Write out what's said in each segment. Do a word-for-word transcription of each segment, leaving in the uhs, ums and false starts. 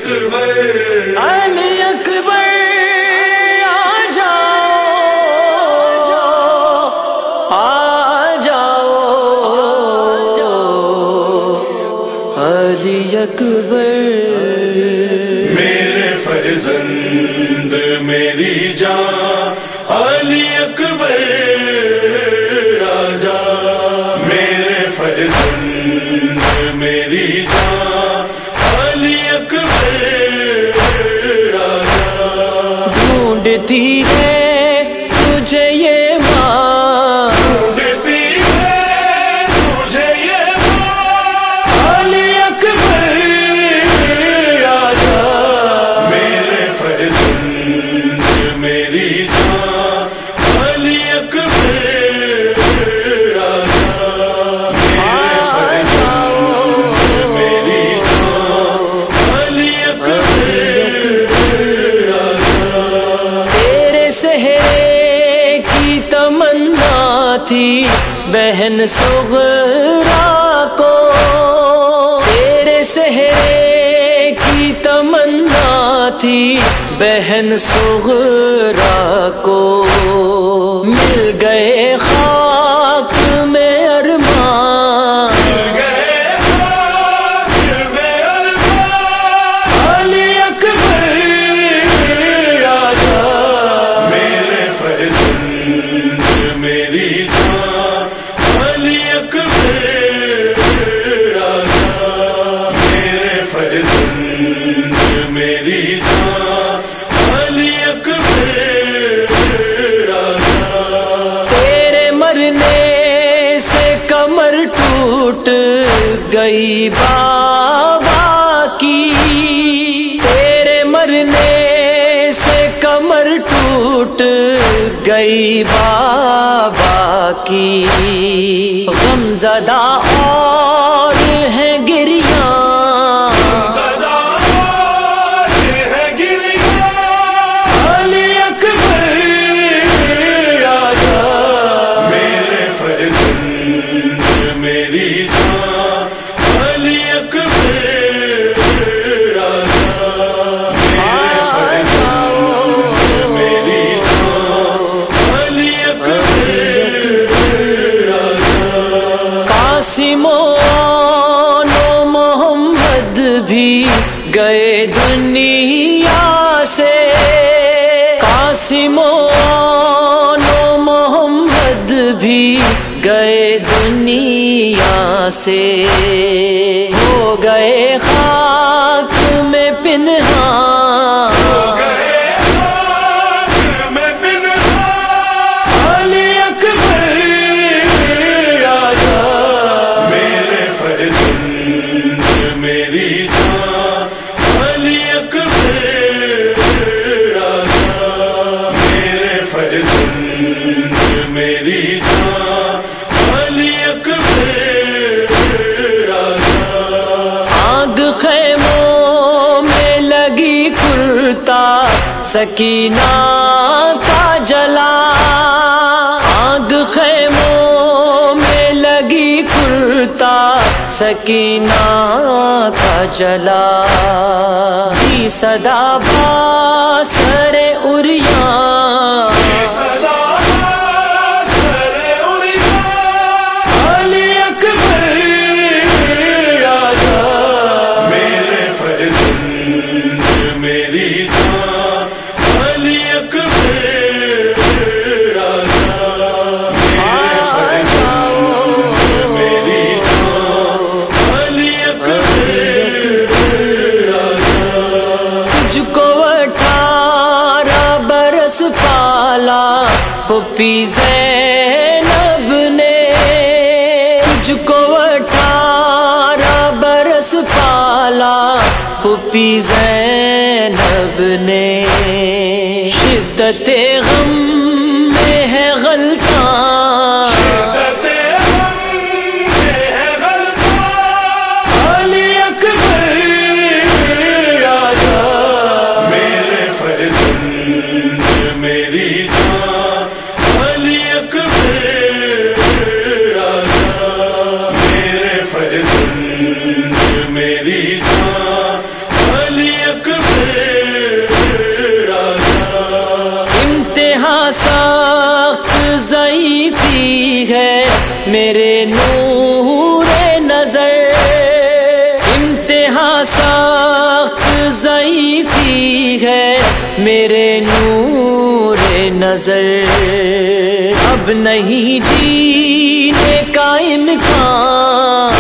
اکبر علی اکبر آ جاؤ آ جاؤ علی اکبر میرے فرزند میری جان علی اکبر آجا میرے فرزند میری جان علی اکبر آجا ڈھونڈتی ہے تجھے یہ ماں ڈھونڈتی ہے تجھے یہ ماں علی اکبر آجا میرے فرزند میری جان علی اکبر آجا میرے فرزند میری جان علی اکبر تیرے سہرے کی تمنا تھی بہن صغرا کو تیرے سہرے کی تمنا تھی بہن صغرا کو مل گئے خاک میں ارمان علی اکبر آجا میرے فرزند میری جان علی اکبر آجا میرے فرزند میری جان علی اکبر آجا تیرے مرنے سے کمر ٹوٹ گئی بابا کی تیرے مرنے سے کمر ٹوٹ گئی بابا کی غم زدہ اور ہیں گریاں صدا ہے گریہ علی اکبر آجا میرے فرزند میری جان علی اکبر آجا میرے فرزند میری جان علی اکبر آجا قاسم و محمد بھی گئے دنیا سے قاسم و محمد بھی گئے دنیا سے ہو گئے خاک میں پنہاں میں پنہاں علی اکبر آجا میرے فرزند میری جان علی اکبر آجا میرے فرزند میری جان علی اکبر آجا آگ خیموں میں لگی کرتا سکینہ کا جلا آگ خیموں میں لگی کرتا سکینہ کا جلا دی صدا باسر اریاں صدا سر اریاں علی اکبر آجا میرے فرزند میری جان علی اکبر آجا میرے فرزند میری جان علی اکبر آجا تجھ کو اٹھارہ برس پالا پھوپھی زینب نے تجھ کو اٹھارہ برس پالا پھوپھی زینب نے شدت غم میں ہے غلطان علی اکبر آجا میرے فرزند میری جان علی اکبر آجا میرے فرزند میری جان علی اکبر میرے نور نظر، انتہا سخت ضعیفی ہے میرے نور نظر، اب نہیں جینے کا امکان،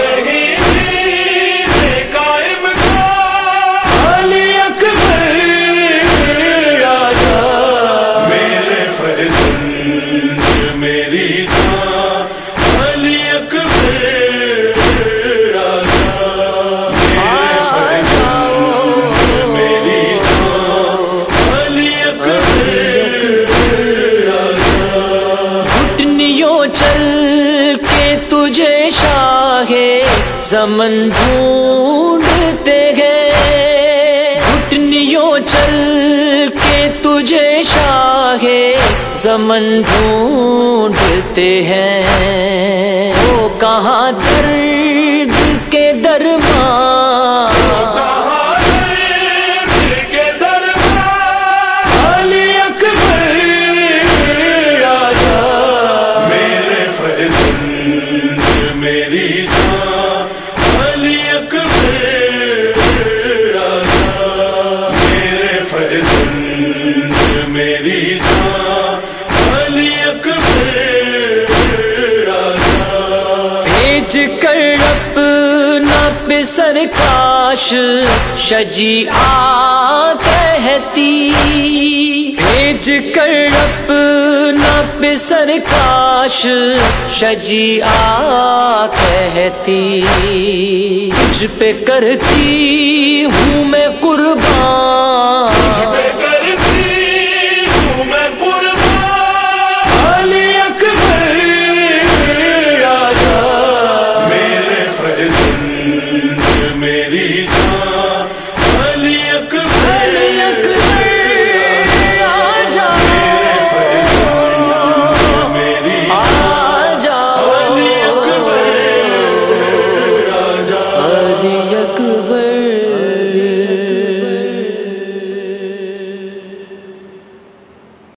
زمن ڈھونڈتے ہیں، گھٹنیوں چل کے تجھے شاہ زمن ڈھونڈتے ہیں، وہ کہاں درد کے درمان، سرکاش شجیعہ کہتی، بھیج کر اپنا پہ سرکاش شجیعہ کہتی، تجھ پہ کرتی ہوں میں قربان،